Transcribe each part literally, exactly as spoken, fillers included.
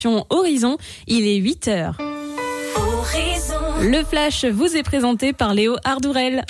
Horizon, il est huit heures. Horizon. Le flash vous est présenté par Léo Ardourel.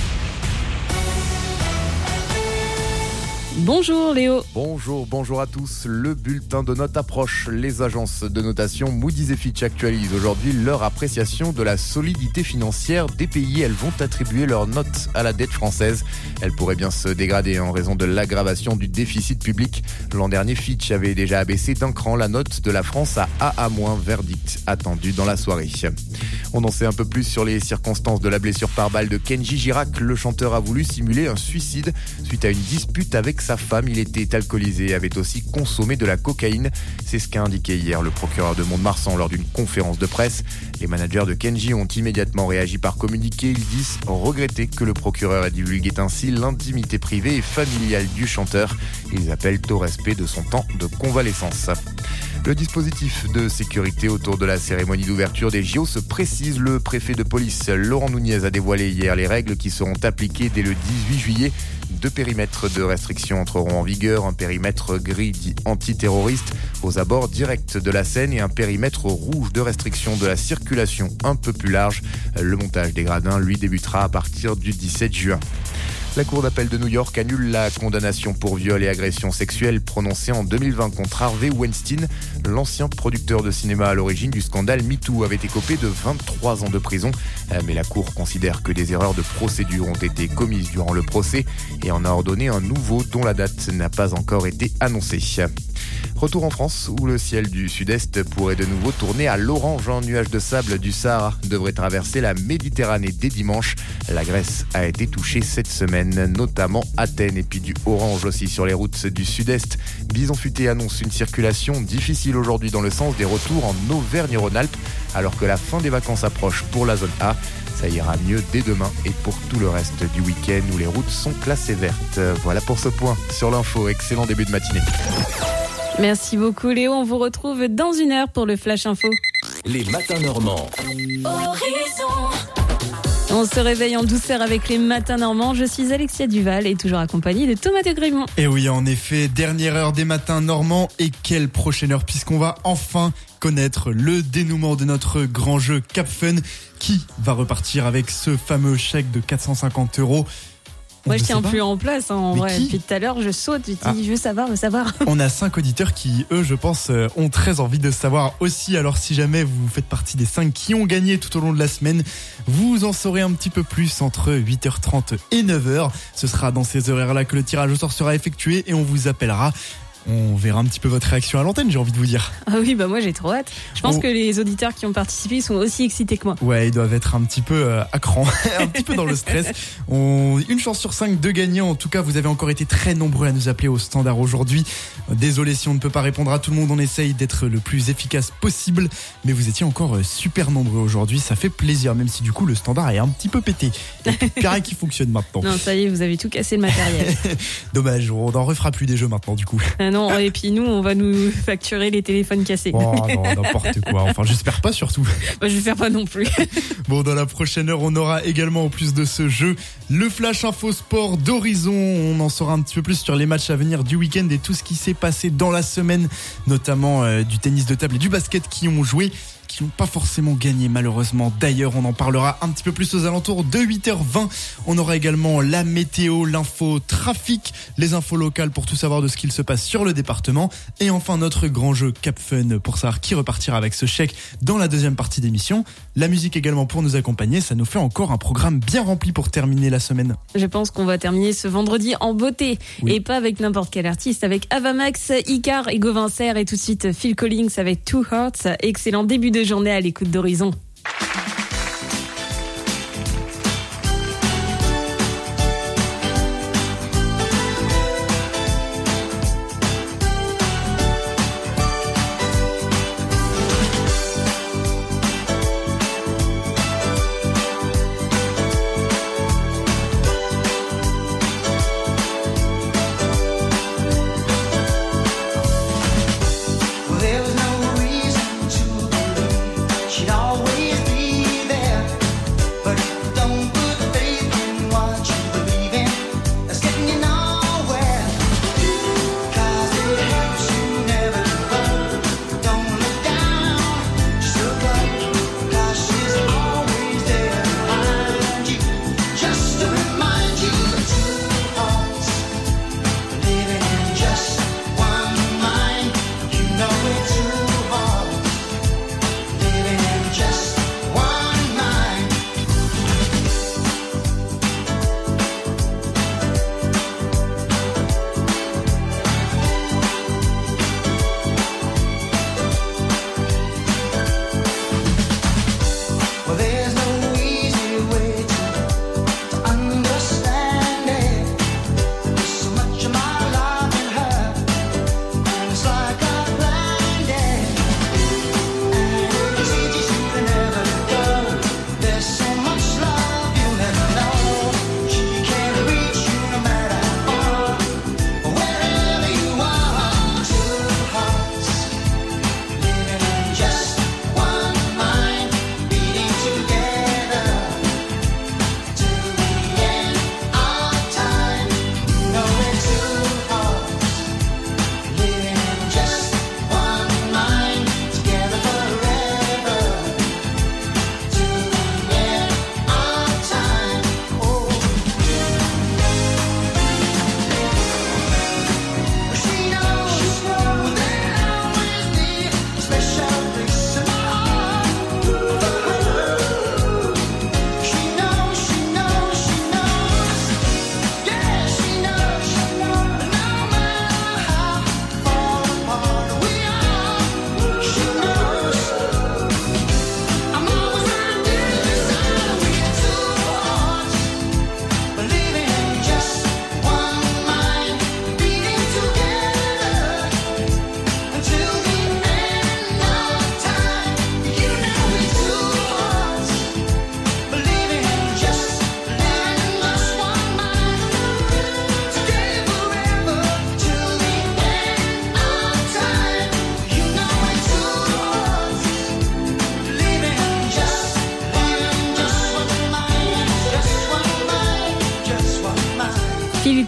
Bonjour Léo. Bonjour, bonjour à tous. Le bulletin de notes approche. Les agences de notation Moody's et Fitch actualisent aujourd'hui leur appréciation de la solidité financière des pays. Elles vont attribuer leurs notes à la dette française. Elle pourrait bien se dégrader en raison de l'aggravation du déficit public. L'an dernier, Fitch avait déjà abaissé d'un cran la note de la France à A A-, verdict attendu dans la soirée. On en sait un peu plus sur les circonstances de la blessure par balle de Kenji Girac. Le chanteur a voulu simuler un suicide suite à une dispute avec sa femme. Il était alcoolisé et avait aussi consommé de la cocaïne. C'est ce qu'a indiqué hier le procureur de Mont-de-Marsan lors d'une conférence de presse. Les managers de Kenji ont immédiatement réagi par communiqué. Ils disent regretter que le procureur ait divulgué ainsi l'intimité privée et familiale du chanteur. Ils appellent au respect de son temps de convalescence. Le dispositif de sécurité autour de la cérémonie d'ouverture des J O se précise. Le préfet de police Laurent Nunez a dévoilé hier les règles qui seront appliquées dès le dix-huit juillet. Deux périmètres de restriction entreront en vigueur, un périmètre gris dit antiterroriste aux abords directs de la Seine et un périmètre rouge de restriction de la circulation un peu plus large. Le montage des gradins, lui, débutera à partir du dix-sept juin. La Cour d'appel de New York annule la condamnation pour viol et agression sexuelle prononcée en deux mille vingt contre Harvey Weinstein. L'ancien producteur de cinéma à l'origine du scandale MeToo avait écopé de vingt-trois ans de prison. Mais la Cour considère que des erreurs de procédure ont été commises durant le procès et en a ordonné un nouveau dont la date n'a pas encore été annoncée. Retour en France où le ciel du sud-est pourrait de nouveau tourner à l'orange. Un nuage de sable du Sahara devrait traverser la Méditerranée dès dimanche. La Grèce a été touchée cette semaine, notamment Athènes, et puis du orange aussi sur les routes du sud-est. Bison Futé annonce une circulation difficile aujourd'hui dans le sens des retours en Auvergne-Rhône-Alpes, alors que la fin des vacances approche pour la zone A. Ça ira mieux dès demain et pour tout le reste du week-end où les routes sont classées vertes. Voilà pour ce point sur l'info. Excellent début de matinée. Merci beaucoup Léo, on vous retrouve dans une heure pour le Flash Info. Les matins normands. Horizon. On se réveille en douceur avec les matins normands. Je suis Alexia Duval et toujours accompagnée de Thomas de Grémont. Et oui, en effet, dernière heure des matins normands. Et quelle prochaine heure, puisqu'on va enfin connaître le dénouement de notre grand jeu Cap Fun, qui va repartir avec ce fameux chèque de quatre cent cinquante euros. Moi, je tiens plus en place, hein, en Mais vrai. qui Depuis tout à l'heure, je saute, je dis, ah. je veux savoir, je veux savoir. On a cinq auditeurs qui, eux, je pense, ont très envie de savoir aussi. Alors, si jamais vous faites partie des cinq qui ont gagné tout au long de la semaine, vous en saurez un petit peu plus entre huit heures trente et neuf heures. Ce sera dans ces horaires-là que le tirage au sort sera effectué et on vous appellera. On verra un petit peu votre réaction à l'antenne, j'ai envie de vous dire. Ah oui, bah moi j'ai trop hâte. Je pense on... que les auditeurs qui ont participé sont aussi excités que moi. Ouais, ils doivent être un petit peu euh, à cran, un petit peu dans le stress. On... Une chance sur cinq de gagner. En tout cas, vous avez encore été très nombreux à nous appeler au standard aujourd'hui. Désolé si on ne peut pas répondre à tout le monde, on essaye d'être le plus efficace possible. Mais vous étiez encore super nombreux aujourd'hui, ça fait plaisir, même si du coup le standard est un petit peu pété. Il n'y a rien qui fonctionne maintenant. Non, ça y est, vous avez tout cassé le matériel. Dommage, on n'en refera plus des jeux maintenant du coup. Ah non, et puis nous, on va nous facturer les téléphones cassés. Oh non, n'importe quoi. Enfin, j'espère pas surtout. Bah, j'espère pas non plus. Bon, dans la prochaine heure, on aura également, en plus de ce jeu, le Flash Info Sport d'Horizon. On en saura un petit peu plus sur les matchs à venir du week-end et tout ce qui s'est passé dans la semaine, notamment euh, du tennis de table et du basket qui ont joué, qui n'ont pas forcément gagné malheureusement. D'ailleurs, on en parlera un petit peu plus aux alentours de huit heures vingt. On aura également la météo, l'info trafic, les infos locales pour tout savoir de ce qu'il se passe sur le département. Et enfin, notre grand jeu Cap Fun pour savoir qui repartira avec ce chèque dans la deuxième partie d'émission. La musique également pour nous accompagner. Ça nous fait encore un programme bien rempli pour terminer la semaine. Je pense qu'on va terminer ce vendredi en beauté. Oui. Et pas avec n'importe quel artiste, avec Avamax, Icar et Gauvin Serre et tout de suite Phil Collins avec Two Hearts. Excellent début de journée à l'écoute d'Horizon. There was no reason to believe she'd always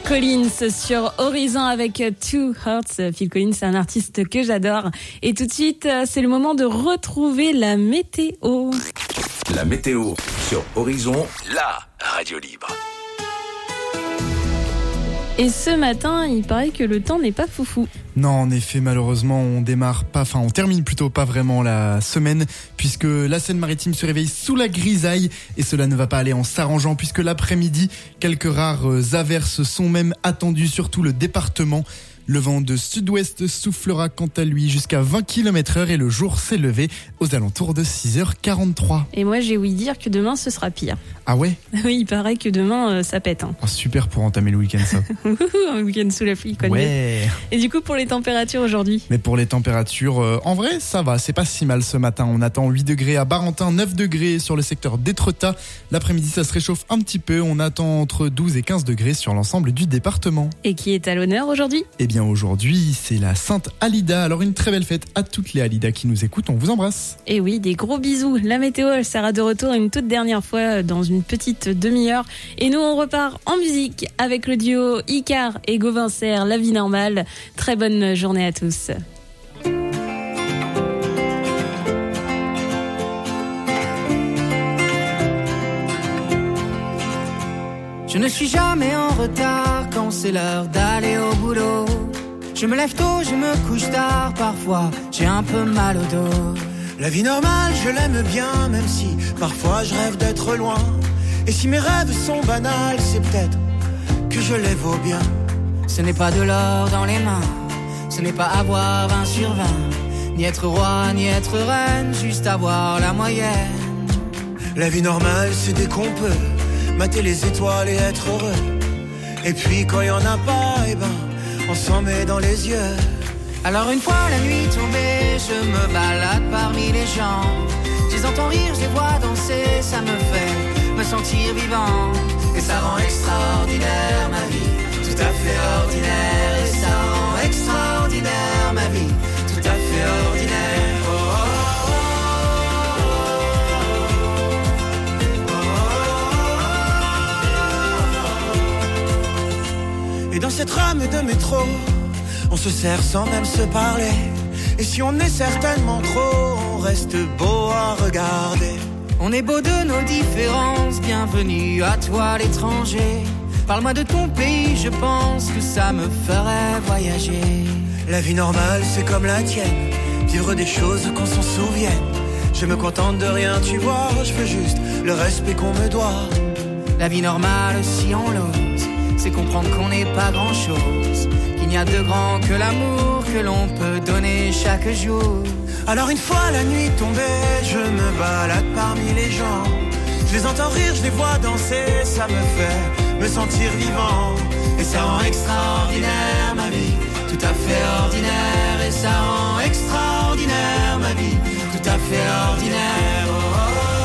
Collins sur Horizon avec Two Hearts. Phil Collins, c'est un artiste que j'adore. Et tout de suite, c'est le moment de retrouver la météo. La météo sur Horizon, la radio libre. Et ce matin, il paraît que le temps n'est pas foufou. Non, en effet, malheureusement, on démarre pas, enfin, on termine plutôt pas vraiment la semaine, puisque la Seine-Maritime se réveille sous la grisaille, et cela ne va pas aller en s'arrangeant, puisque l'après-midi, quelques rares averses sont même attendues sur tout le département. Le vent de sud-ouest soufflera quant à lui jusqu'à vingt kilomètres heure et le jour s'est levé aux alentours de six heures quarante-trois. Et moi, j'ai ouï dire que demain, ce sera pire. Ah ouais ? Oui, il paraît que demain, euh, ça pète. Hein. Oh, super pour entamer le week-end, ça. Un week-end sous la pluie, quoi. Ouais. Et du coup, pour les températures aujourd'hui ? Mais pour les températures, euh, en vrai, ça va, c'est pas si mal ce matin. On attend huit degrés à Barentin, neuf degrés sur le secteur d'Étretat. L'après-midi, ça se réchauffe un petit peu. On attend entre douze et quinze degrés sur l'ensemble du département. Et qui est à l'honneur aujourd'hui ? Eh bien, aujourd'hui, c'est la Sainte Alida. Alors, une très belle fête à toutes les Alidas qui nous écoutent. On vous embrasse. Et oui, des gros bisous. La météo, elle sera de retour une toute dernière fois dans une petite demi-heure. Et nous, on repart en musique avec le duo Icar et Gauvin Serre, La vie normale. Très bonne journée à tous. Je ne suis jamais en retard quand c'est l'heure d'aller au boulot. Je me lève tôt, je me couche tard, parfois j'ai un peu mal au dos. La vie normale, je l'aime bien, même si parfois je rêve d'être loin. Et si mes rêves sont banals, c'est peut-être que je les vaux bien. Ce n'est pas de l'or dans les mains, ce n'est pas avoir vingt sur vingt, ni être roi, ni être reine, juste avoir la moyenne. La vie normale, c'est dès qu'on peut mater les étoiles et être heureux. Et puis quand y en a pas, eh ben, on s'en met dans les yeux. Alors une fois la nuit tombée, je me balade parmi les gens. Je les entends rire, je les vois danser, ça me fait me sentir vivant. Et ça rend extraordinaire ma vie, tout à fait ordinaire. Et ça rend extraordinaire ma vie, tout à fait ordinaire. Oh, oh, oh, oh. Et dans cette rame de métro, on se serre sans même se parler. Et si on est certainement trop, on reste beau à regarder. On est beau de nos différences, bienvenue à toi l'étranger. Parle-moi de ton pays, je pense que ça me ferait voyager. La vie normale, c'est comme la tienne, vivre des choses qu'on s'en souvienne. Je me contente de rien, tu vois, je veux juste le respect qu'on me doit. La vie normale, si on l'ose, c'est comprendre qu'on n'est pas grand-chose, qu'il n'y a de grand que l'amour que l'on peut donner chaque jour. Alors une fois la nuit tombée, je me balade parmi les gens. Je les entends rire, je les vois danser, ça me fait me sentir vivant. Et ça rend extraordinaire ma vie, tout à fait ordinaire. Et ça rend extraordinaire ma vie, tout à fait ordinaire. Oh, oh,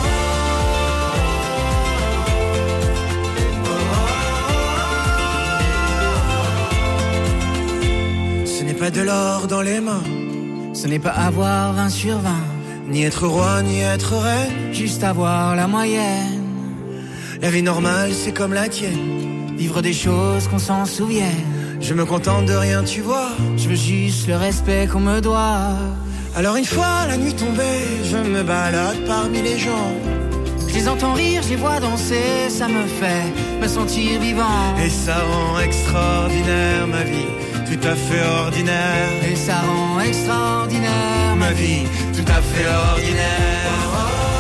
oh, oh. Ce n'est pas de l'or dans les mains, ce n'est pas avoir vingt sur vingt, ni être roi, ni être reine, juste avoir la moyenne. La vie normale, c'est comme la tienne, vivre des choses qu'on s'en souvienne. Je me contente de rien, tu vois, je veux juste le respect qu'on me doit. Alors une fois la nuit tombée, je me balade parmi les gens. Je les entends rire, je les vois danser, ça me fait me sentir vivant. Et ça rend extraordinaire ma vie, tout à fait ordinaire. Et ça rend extraordinaire ma vie, tout à fait ordinaire. Oh, oh,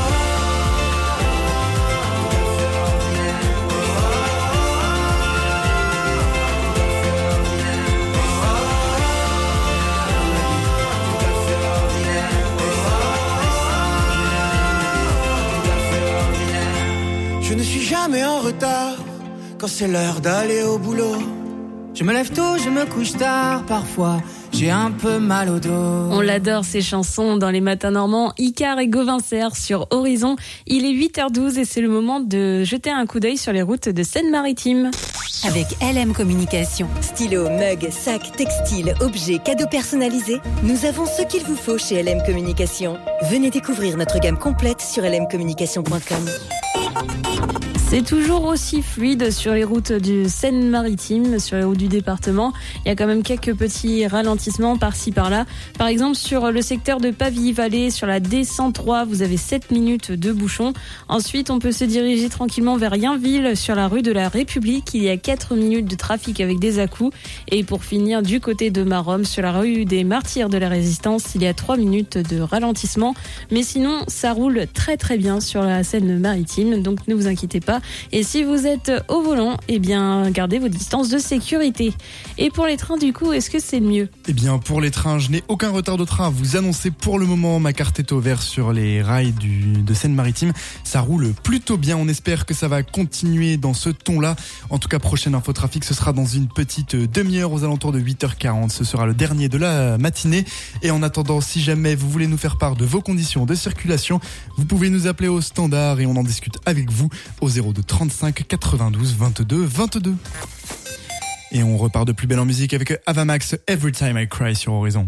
je ne suis jamais en retard quand c'est l'heure d'aller au boulot. Je me lève tôt, je me couche tard, parfois j'ai un peu mal au dos. On l'adore ces chansons dans les matins normands. Icar et Gauvin Serre sur Horizon. Il est huit heures douze et c'est le moment de jeter un coup d'œil sur les routes de Seine-Maritime. Avec L M Communication, stylo, mug, sac, textile, objets, cadeaux personnalisés, nous avons ce qu'il vous faut chez L M Communication. Venez découvrir notre gamme complète sur l m communication point com. C'est toujours aussi fluide sur les routes du Seine-Maritime, sur les routes du département. Il y a quand même quelques petits ralentissements par-ci par-là. Par exemple, sur le secteur de Pavie-Vallée, sur la D cent trois, vous avez sept minutes de bouchon. Ensuite, on peut se diriger tranquillement vers Yainville, sur la rue de la République. Il y a quatre minutes de trafic avec des à-coups. Et pour finir, du côté de Maromme, sur la rue des Martyrs de la Résistance, il y a trois minutes de ralentissement. Mais sinon, ça roule très très bien sur la Seine-Maritime, donc ne vous inquiétez pas. Et si vous êtes au volant, eh bien, gardez vos distances de sécurité. Et pour les trains, du coup, est-ce que c'est mieux ? Eh bien, pour les trains, je n'ai aucun retard de train à vous annoncer pour le moment. Ma carte est au vert sur les rails du, de Seine-Maritime. Ça roule plutôt bien. On espère que ça va continuer dans ce ton-là. En tout cas, prochaine infotrafic, ce sera dans une petite demi-heure aux alentours de huit heures quarante. Ce sera le dernier de la matinée. Et en attendant, si jamais vous voulez nous faire part de vos conditions de circulation, vous pouvez nous appeler au standard et on en discute avec vous au zéro deux trente-cinq quatre-vingt-douze vingt-deux vingt-deux. Et on repart de plus belle en musique avec Avamax, Every Time I Cry sur Horizon.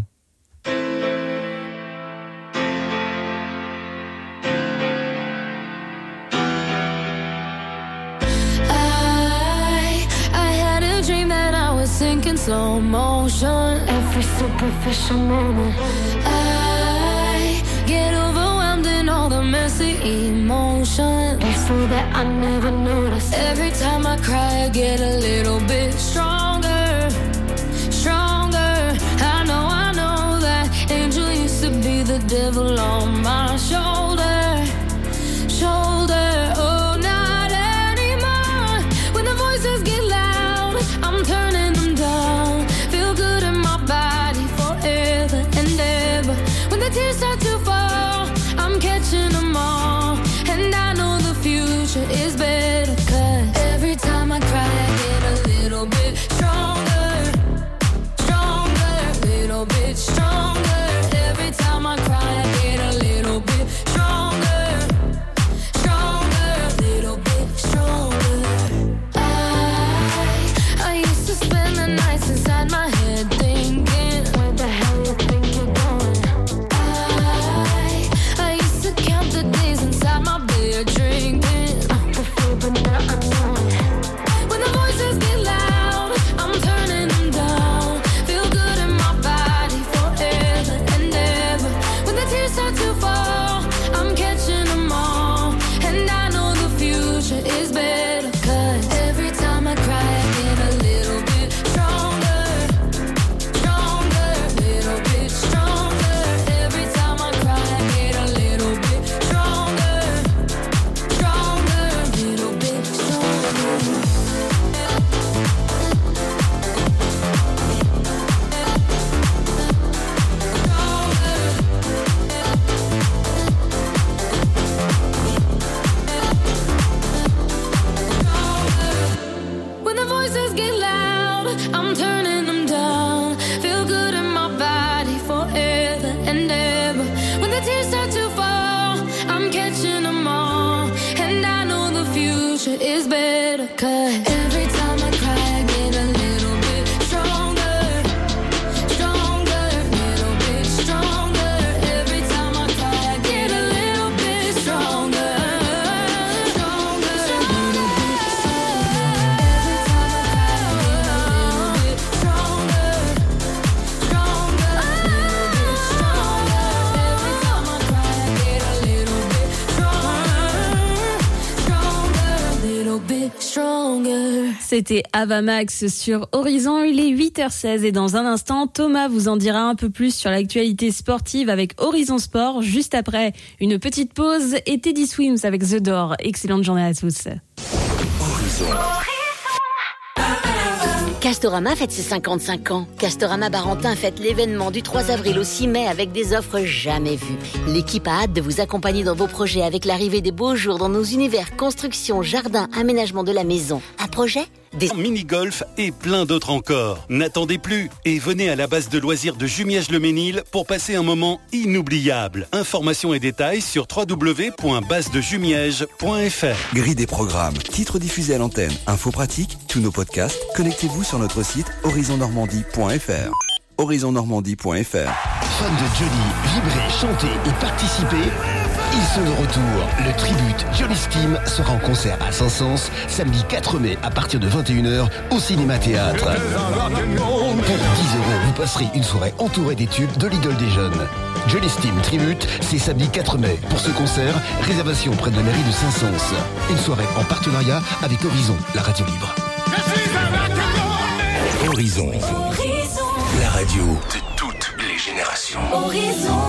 Sinking slow motion, every superficial moment. I get overwhelmed in all the messy emotions. So that I never notice. Every time I cry, I get a little bit stronger, stronger. I know, I know that angel used to be the devil on my shoulder, shoulder. Oh, not anymore. When the voices get loud, I'm turning. The tears start to fall, I'm catching them all. And I know the future is better, 'cause every time I cry I get a little bit stronger, stronger, little bit stronger. Every time I cry I get a little bit stronger, stronger, little bit stronger. I, I used to spend the nights inside my head thinking, where the hell you think you're going? The days inside my bed drinking, the fear, but now I know it. When the voices get loud, I'm turning them down. Feel good in my body forever and ever. When the tears start to fall, I'm catching them all. And I know the future is better, 'cause every time I cry I get a little bit stronger, stronger, little bit stronger. Every time I cry I get a little bit is better, 'cause every time I cry I get a little bit stronger, stronger, little bit stronger. Every time I cry I get a little bit stronger, stronger, little bit stronger. Every time I cry I get a little bit stronger, stronger, little bit stronger. Every time I cry I get a little bit stronger. C'était Avamax sur Horizon, il est huit heures seize et dans un instant, Thomas vous en dira un peu plus sur l'actualité sportive avec Horizon Sport. Juste après, une petite pause et Teddy Swims avec The Door. Excellente journée à tous. Horizon. Castorama fête ses cinquante-cinq ans. Castorama Barentin fête l'événement du trois avril au six mai avec des offres jamais vues. L'équipe a hâte de vous accompagner dans vos projets avec l'arrivée des beaux jours dans nos univers construction, jardin, aménagement de la maison. Un projet ? Des mini-golf et plein d'autres encore. N'attendez plus et venez à la base de loisirs de Jumièges-le-Mesnil pour passer un moment inoubliable. Informations et détails sur w w w point base de jumièges point f r. Grille des programmes, titres diffusés à l'antenne, infos pratiques, tous nos podcasts. Connectez-vous sur notre site horizon normandie point f r. horizon normandie point f r. Fans de Johnny, vibrer, chanter et participer, ils sont de retour. Le Tribute Johnny Steam sera en concert à Saint-Saëns samedi quatre mai à partir de vingt et une heures au Cinéma Théâtre. Pour dix euros, vous passerez une soirée entourée des tubes de l'idole des jeunes. Johnny Steam Tribute, c'est samedi quatre mai. Pour ce concert, réservation près de la mairie de Saint-Saëns. Une soirée en partenariat avec Horizon, la radio libre. Horizon, la radio de toutes les générations. Horizon.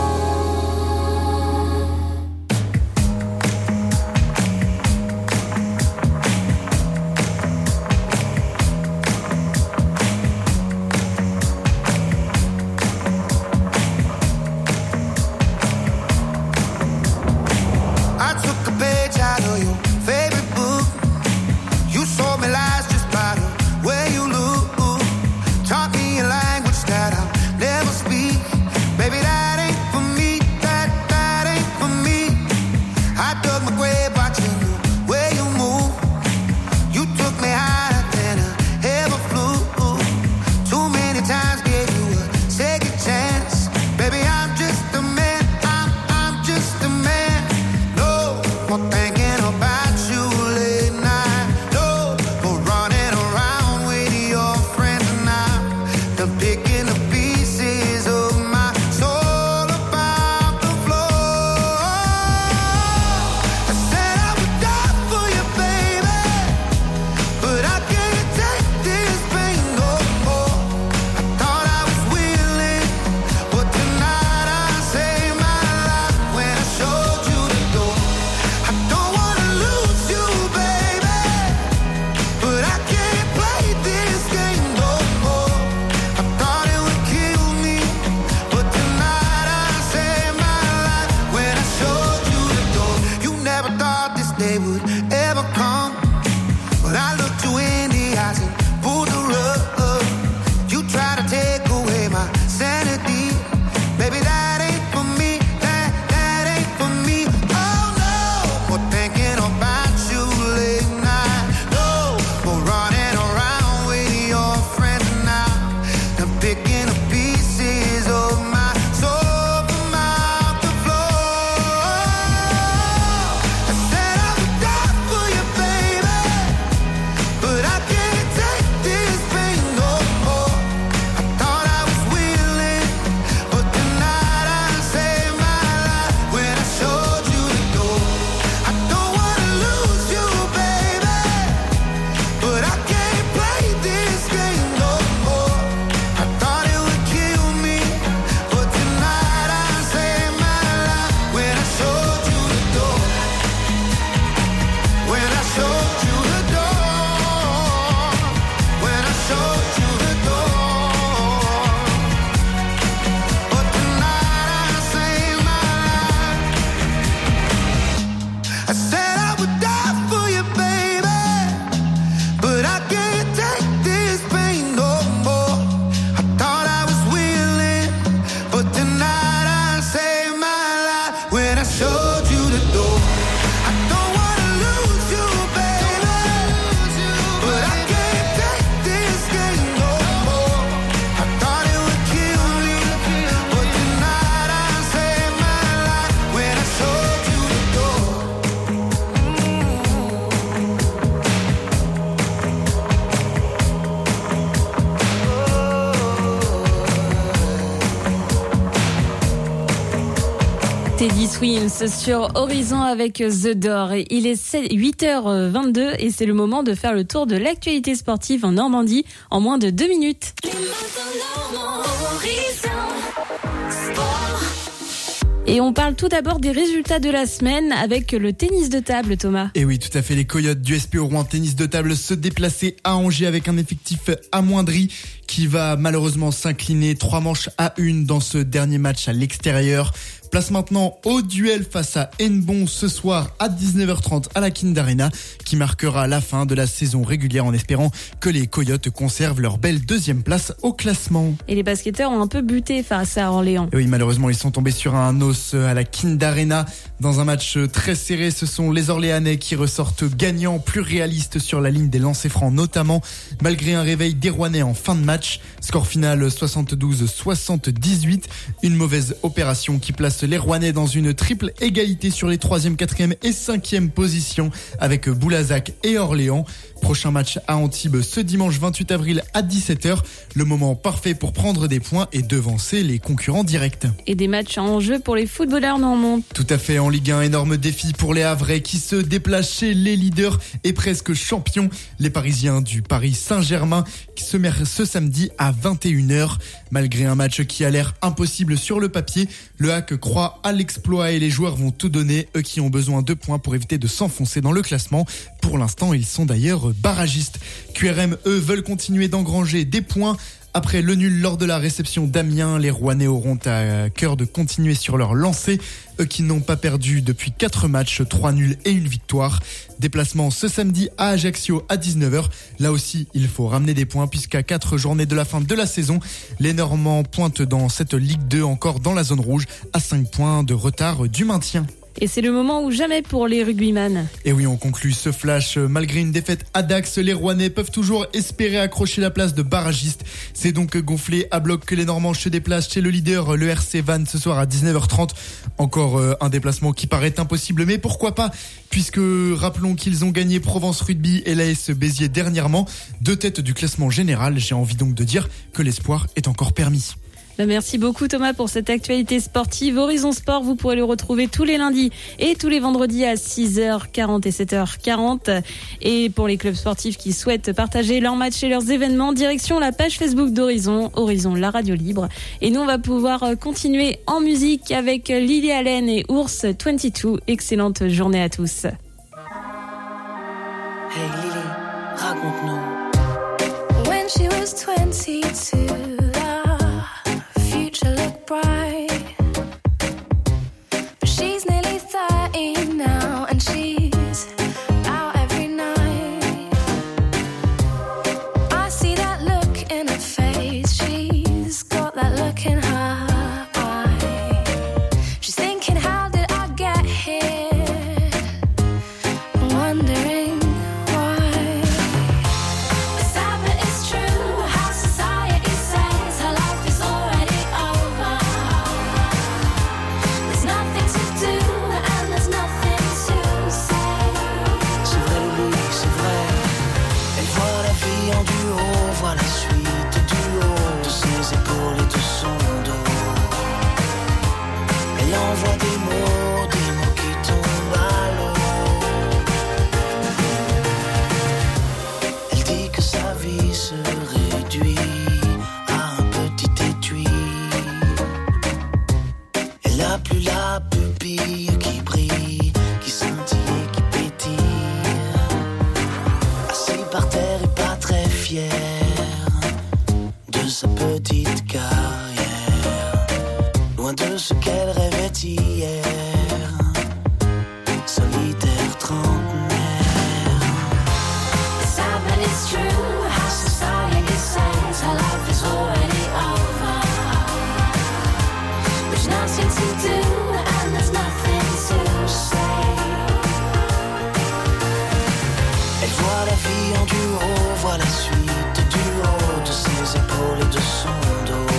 Teddy Swims sur Horizon avec The Door. Il est huit heures vingt-deux et c'est le moment de faire le tour de l'actualité sportive en Normandie en moins de deux minutes. Et on parle tout d'abord des résultats de la semaine avec le tennis de table, Thomas. Et oui, tout à fait. Les Coyotes du S P O Rouen tennis de table se déplaçaient à Angers avec un effectif amoindri qui va malheureusement s'incliner trois manches à une dans ce dernier match à l'extérieur. Place maintenant au duel face à Hennebont ce soir à dix-neuf heures trente à la Kind Arena, qui marquera la fin de la saison régulière en espérant que les Coyotes conservent leur belle deuxième place au classement. Et les basketteurs ont un peu buté face à Orléans. Et oui, malheureusement, ils sont tombés sur un os à la Kind Arena dans un match très serré. Ce sont les Orléanais qui ressortent gagnants, plus réalistes sur la ligne des lancers francs notamment, malgré un réveil des Rouennais en fin de match. Score final soixante-douze à soixante-dix-huit. Une mauvaise opération qui place les Rouennais dans une triple égalité sur les troisième, quatrième et cinquième positions avec Boulazac et Orléans. Prochain match à Antibes ce dimanche vingt-huit avril à dix-sept heures. Le moment parfait pour prendre des points et devancer les concurrents directs. Et des matchs en jeu pour les footballeurs normands. Tout à fait, en Ligue un, énorme défi pour les Havrais qui se déplacent chez les leaders et presque champions. Les Parisiens du Paris Saint-Germain qui se mettent ce samedi à vingt et une heures. Malgré un match qui a l'air impossible sur le papier, le H A C croit à l'exploit et les joueurs vont tout donner, eux qui ont besoin de points pour éviter de s'enfoncer dans le classement. Pour l'instant, ils sont d'ailleurs barragistes. Q R M, eux, veulent continuer d'engranger des points. Après le nul lors de la réception d'Amiens, les Rouennais auront à cœur de continuer sur leur lancée. Eux qui n'ont pas perdu depuis quatre matchs, trois nuls et une victoire. Déplacement ce samedi à Ajaccio à dix-neuf heures. Là aussi, il faut ramener des points puisqu'à quatre journées de la fin de la saison, les Normands pointent dans cette Ligue deux encore dans la zone rouge à cinq points de retard du maintien. Et c'est le moment ou jamais pour les rugbyman. Et oui, on conclut ce flash. Malgré une défaite à Dax, les Rouennais peuvent toujours espérer accrocher la place de barragiste. C'est donc gonflé à bloc que les Normands se déplacent chez le leader, le R C Vannes, ce soir à dix-neuf heures trente. Encore euh, un déplacement qui paraît impossible, mais pourquoi pas, puisque rappelons qu'ils ont gagné Provence Rugby et l'A S Béziers dernièrement. Deux têtes du classement général. J'ai envie donc de dire que l'espoir est encore permis. Merci beaucoup Thomas pour cette actualité sportive. Horizon Sport, vous pourrez le retrouver tous les lundis et tous les vendredis à six heures quarante et sept heures quarante. Et pour les clubs sportifs qui souhaitent partager leurs matchs et leurs événements, direction la page Facebook d'Horizon, Horizon la radio libre. Et nous on va pouvoir continuer en musique avec Lily Allen et Ours vingt-deux. Excellente journée à tous. Hey Lily, raconte-nous. When she was twenty-two, future looked bright, but she's nearly thirty now and she's out every night. I see that look in her face, she's got that look in her eye. She's thinking, how did I get here? Wondering why. It's sad but it's true, how society says her life is already over. There's nothing to do and there's nothing to say. C'est vrai Lily, c'est vrai. Elle voit la vie en duo, voit la suite du haut de ses épaules et de son dos. Elle envoie des mots, des mots qui tombent à l'eau. Elle dit que sa vie se réduit à un petit étui. Elle n'a plus la pupille qui brille, qui scintille et qui pétille. Assis par terre et pas très fier de sa petite carrière, loin de ce qu'elle rêvait hier, solitaire trentenaire. It's sad but it's true, how society says her life is already over. There's nothing to do and there's nothing to say. Elle voit la vie en duo, voit la suite du haut de ses épaules et de son dos.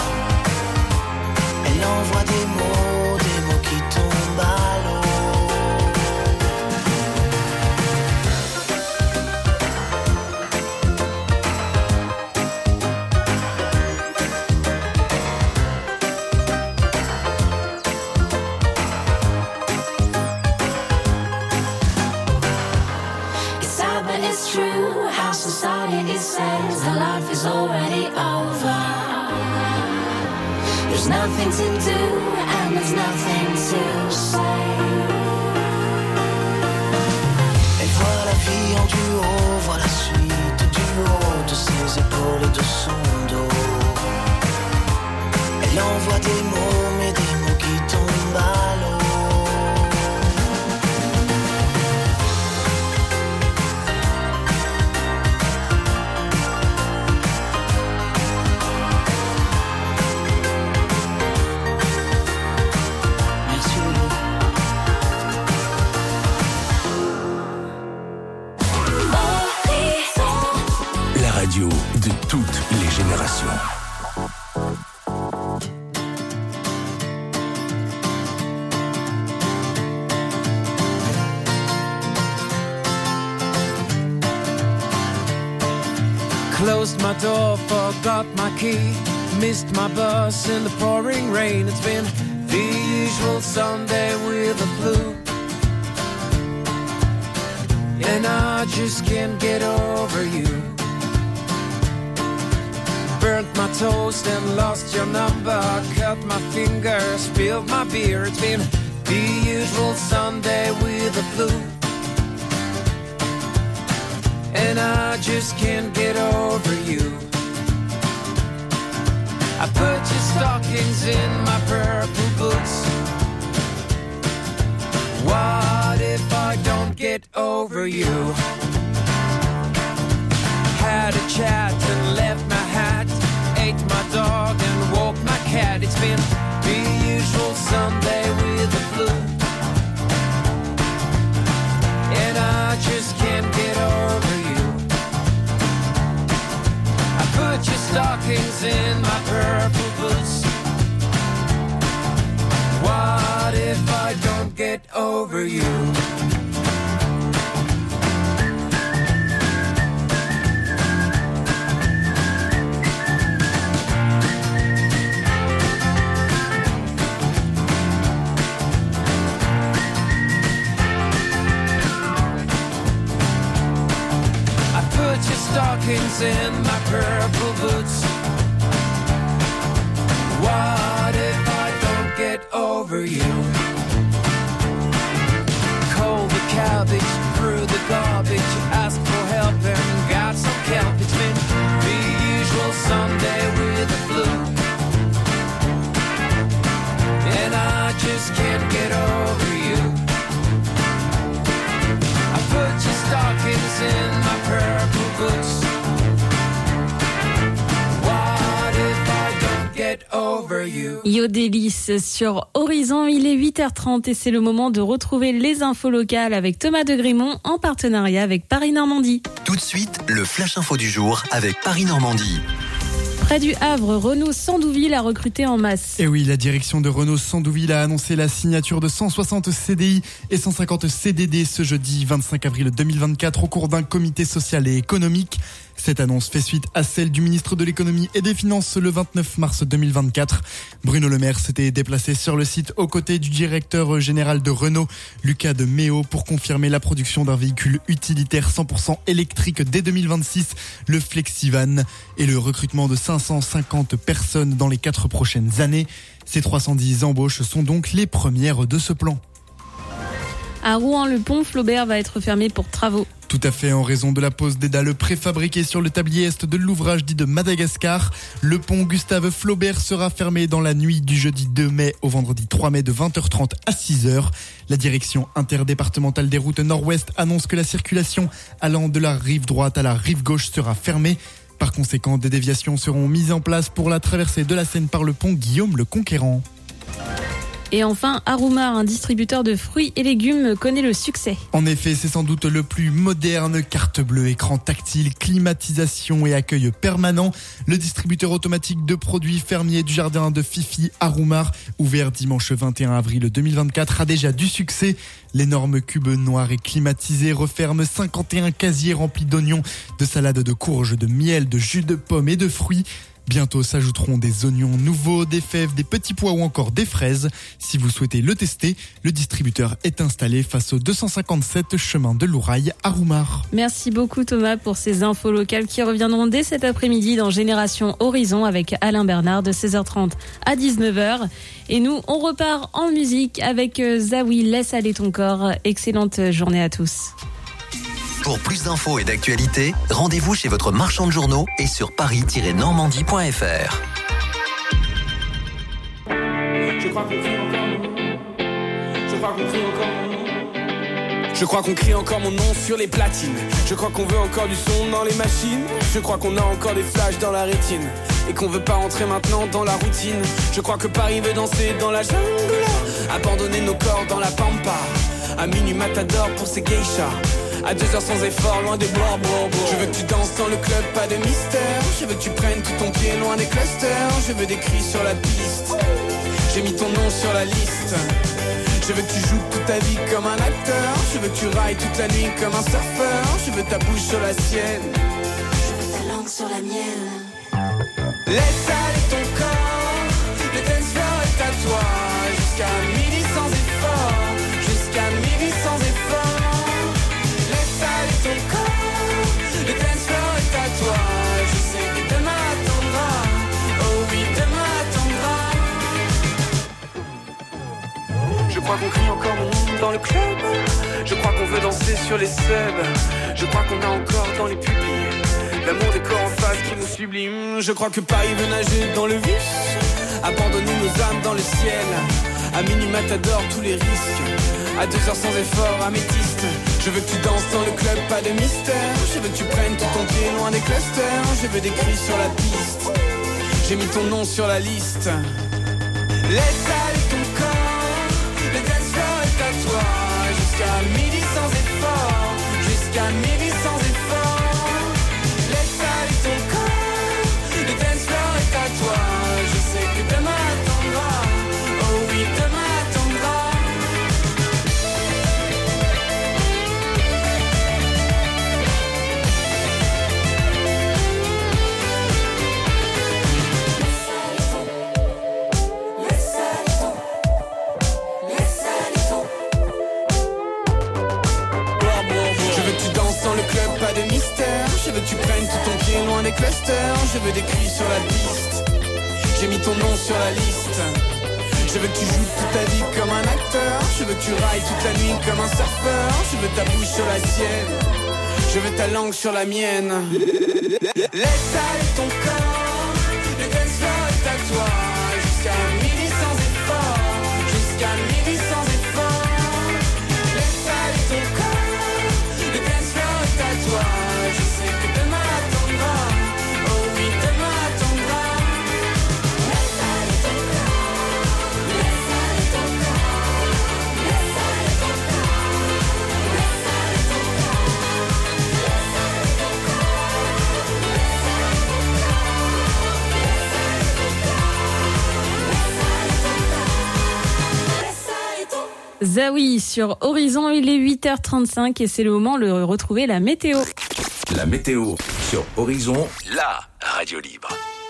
Elle envoie des mots, des mots qui tombent à l'eau. It's sad but it's true, how society says her life is already over. There's nothing to do and there's nothing to say. Elle voit la vie en duo, voit la suite du haut de ses épaules et de son dos. Elle envoie des mots, mais des mots qui tombent Closed my door, forgot my key. Missed my bus in the pouring rain. It's been the usual Sunday with the flu, and I just can't get over you. Burnt my toast and lost your number. Cut my finger, spilled my beer. It's been the usual Sunday with the flu, and I just can't get over you. I put your stockings in my purple boots. What if I don't get over you? Had a chat and left my hat. Ate my dog and woke my cat. It's been the usual Sunday with the flu, and I just can't get over you. I put your stockings in my purple boots. What if I don't get over you? Stockings in my purple boots. What if I don't get over you? Cold the cabbage, threw the garbage, asked for help and got some kelp. It's been the usual Sunday with the flu, and I just can't get over you. I put your stockings in my purple boots. What if I don't get over you? Yo Délice sur Horizon, il est huit heures trente et c'est le moment de retrouver les infos locales avec Thomas de Grémont en partenariat avec Paris Normandie. Tout de suite, le Flash Info du jour avec Paris Normandie. Près du Havre, Renault Sandouville a recruté en masse. Et oui, la direction de Renault Sandouville a annoncé la signature de cent soixante C D I et cent cinquante C D D ce jeudi vingt-cinq avril deux mille vingt-quatre au cours d'un comité social et économique. Cette annonce fait suite à celle du ministre de l'économie et des finances le vingt-neuf mars deux mille vingt-quatre. Bruno Le Maire s'était déplacé sur le site aux côtés du directeur général de Renault, Lucas de Méo, pour confirmer la production d'un véhicule utilitaire cent pour cent électrique dès deux mille vingt-six, le Flexivan, et le recrutement de cinq cent cinquante personnes dans les quatre prochaines années. Ces trois cent dix embauches sont donc les premières de ce plan. À Rouen, le pont Flaubert va être fermé pour travaux. Tout à fait, en raison de la pose des dalles préfabriquées sur le tablier est de l'ouvrage dit de Madagascar. Le pont Gustave Flaubert sera fermé dans la nuit du jeudi deux mai au vendredi trois mai de vingt heures trente à six heures. La direction interdépartementale des routes Nord-Ouest annonce que la circulation allant de la rive droite à la rive gauche sera fermée. Par conséquent, des déviations seront mises en place pour la traversée de la Seine par le pont Guillaume le Conquérant. Et enfin, Arumar, un distributeur de fruits et légumes, connaît le succès. En effet, c'est sans doute le plus moderne. Carte bleue, écran tactile, climatisation et accueil permanent. Le distributeur automatique de produits fermiers du jardin de Fifi, Arumar, ouvert dimanche vingt et un avril deux mille vingt-quatre, a déjà du succès. L'énorme cube noir et climatisé referme cinquante et un casiers remplis d'oignons, de salades de courges, de miel, de jus de pommes et de fruits. Bientôt s'ajouteront des oignons nouveaux, des fèves, des petits pois ou encore des fraises. Si vous souhaitez le tester, le distributeur est installé face au deux cent cinquante-sept chemin de Lourail à Roumar. Merci beaucoup Thomas pour ces infos locales qui reviendront dès cet après-midi dans Génération Horizon avec Alain Bernard de seize heures trente à dix-neuf heures. Et nous, on repart en musique avec Zawi, Laisse aller ton corps. Excellente journée à tous. Pour plus d'infos et d'actualités, rendez-vous chez votre marchand de journaux et sur paris tiret normandie point f r. Je crois qu'on crie encore mon nom. Je crois qu'on crie encore mon nom. Je crois qu'on crie encore mon nom sur les platines. Je crois qu'on veut encore du son dans les machines. Je crois qu'on a encore des flashs dans la rétine et qu'on veut pas rentrer maintenant dans la routine. Je crois que Paris veut danser dans la jungle, abandonner nos corps dans la pampa. À minuit matador pour ces geishas. À deux heures sans effort, loin des bois, bois, bois. Je veux que tu danses dans le club, pas de mystère. Je veux que tu prennes tout ton pied loin des clusters. Je veux des cris sur la piste. J'ai mis ton nom sur la liste. Je veux que tu joues toute ta vie comme un acteur. Je veux que tu railles toute la nuit comme un surfeur. Je veux ta bouche sur la sienne. Je veux ta langue sur la mienne. Laisse aller ton corps, le dance floor est à toi. Jusqu'à midi sans effort, jusqu'à midi sans effort. Laisse aller ton corps, le dance floor est à toi. Je sais que demain attendra, oh oui demain attendra. Je crois qu'on crie encore mon nom dans le club. Je crois qu'on veut danser sur les subs. Je crois qu'on a encore dans les pupilles l'amour des corps en face qui nous sublime. Je crois que Paris veut nager dans le vif, abandonner nos âmes dans le ciel. À minima t'adores tous les risques, à deux heures sans effort, améthyste. Je veux que tu danses dans le club, pas de mystère. Je veux que tu prennes tout ton pied loin des clusters. Je veux des cris sur la piste, j'ai mis ton nom sur la liste. Laisse aller ton corps, le dance floor est à toi. Jusqu'à midi sans effort, jusqu'à midi sans effort. Laisse aller ton corps, le dance floor est à toi. Je sais que demain attendra, oh oui demain attendra. Laisse aller ton, laisse aller ton, je veux que tu danses dans le club, pas de mystère. Je veux que tu prennes tout ton pied loin des clusters. Je veux des cris sur la piste, j'ai mis ton nom sur la liste. Je veux que tu joues toute ta vie comme un acteur. Je veux que tu railles toute la nuit comme un surfeur. Je veux ta bouche sur la sienne, je veux ta langue sur la mienne. Laisse aller ton corps, le dance floor est à toi. Jusqu'à midi sans effort, jusqu'à midi sans effort. Laisse aller ton corps, le dance floor est à toi. Je sais que demain attendra, oh oui demain attendra. Laisse aller ton corps, laisse aller ton corps, laisse aller ton corps, laisse aller ton corps, laisse aller ton corps, laisse aller ton corps, laisse aller ton corps, laisse aller ton corps. Zawi sur Horizon, il est huit heures trente-cinq et c'est le moment de retrouver la météo. La météo sur Horizon, la radio libre.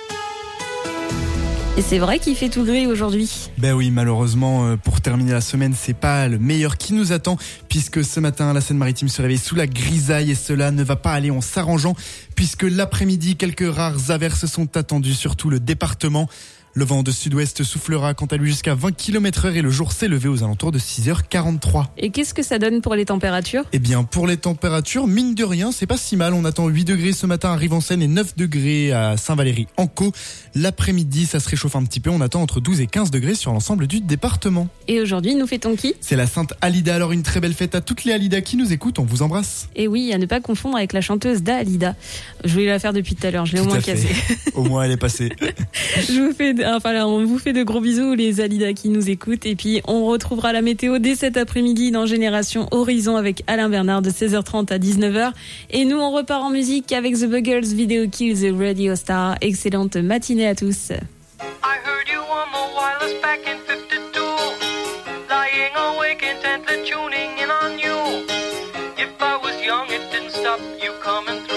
Et c'est vrai qu'il fait tout gris aujourd'hui. Ben oui, malheureusement, euh, pour terminer la semaine, c'est pas le meilleur qui nous attend, puisque ce matin, la Seine-Maritime se réveille sous la grisaille et cela ne va pas aller en s'arrangeant, puisque l'après-midi, quelques rares averses sont attendues sur tout le département. Le vent de sud-ouest soufflera quant à lui jusqu'à vingt kilomètres heure et le jour s'est levé aux alentours de six heures quarante-trois. Et qu'est-ce que ça donne pour les températures ? Eh bien, pour les températures, mine de rien, c'est pas si mal. On attend huit degrés ce matin à Rive-en-Seine et neuf degrés à Saint-Valery-en-Caux. L'après-midi, ça se réchauffe un petit peu. On attend entre douze et quinze degrés sur l'ensemble du département. Et aujourd'hui, nous fêtons qui ? C'est la Sainte Alida. Alors, une très belle fête à toutes les Alidas qui nous écoutent. On vous embrasse. Et oui, à ne pas confondre avec la chanteuse d'Alida. Je voulais la faire depuis tout à l'heure. Je l'ai Tout au moins à fait. cassée. Au moins, elle est passée. Je vous fais, enfin là, on vous fait de gros bisous les Alidas qui nous écoutent et puis on retrouvera la météo dès cet après-midi dans Génération Horizon avec Alain Bernard de seize heures trente à dix-neuf heures et nous on repart en musique avec The Buggles, Video Kills the Radio Star. Excellente matinée à tous. I heard you on the wireless back in fifty-two, lying awake intently tuning in on you. If I was young it didn't stop you coming through.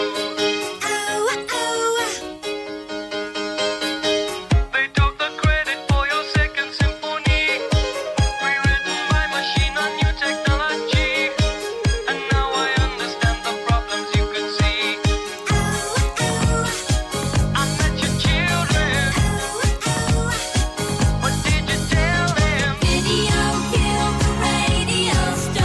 Video killed the radio